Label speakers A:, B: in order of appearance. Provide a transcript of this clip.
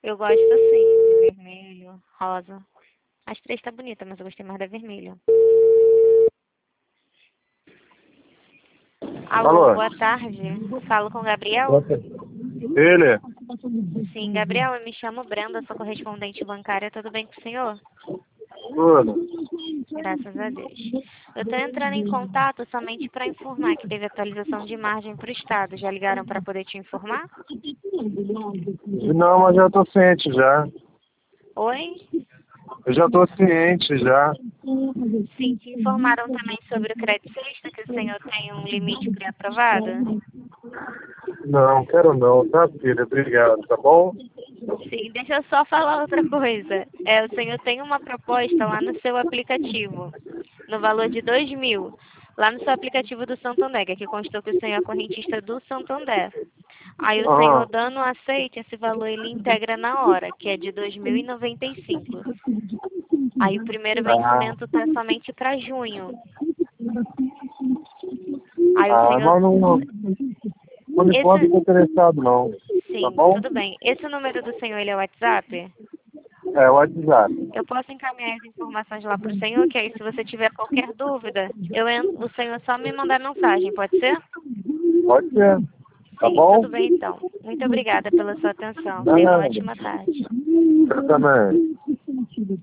A: Eu gosto assim, de vermelho, rosa. As três tá bonita, mas eu gostei mais da vermelha. Alô,
B: Alô?
A: boa tarde. Falo com o Gabriel?
B: Ele?
A: Sim, Gabriel, eu me chamo Brenda, sou correspondente bancária. Tudo bem com o senhor?
B: Tudo.
A: Graças a Deus. Eu estou entrando em contato somente para informar que teve atualização de margem para o Estado. Já ligaram para poder te informar?
B: Não, mas já tô ciente já.
A: Oi?
B: Eu já tô ciente já.
A: Sim, te informaram também sobre o crédito sexta, que o senhor tem um limite pré-aprovado?
B: Não, quero não, tá, filha? Obrigado, tá bom?
A: Sim, deixa eu só falar outra coisa. O senhor tem uma proposta lá no seu aplicativo, no valor de 2.000, lá no seu aplicativo do Santander, que aqui constou que o senhor é correntista do Santander. Aí o senhor
B: Ah,
A: dando aceite, esse valor ele integra na hora, que é de 2.095. Aí o primeiro
B: ah,
A: vencimento tá somente para junho. Aí o senhor...
B: mas não, por enquanto
A: Esse...
B: não tô interessado não. Tá
A: Sim,
B: bom?
A: tudo bem. Esse número do senhor, ele é o WhatsApp?
B: É, o WhatsApp.
A: Eu posso encaminhar as informações lá para o senhor, que aí se você tiver qualquer dúvida, o senhor só me mandar mensagem, pode ser?
B: Pode ser. Tá
A: Sim,
B: bom?
A: tudo bem então. Muito obrigada pela sua atenção. Tenha uma
B: Nada.
A: ótima tarde.
B: Eu também.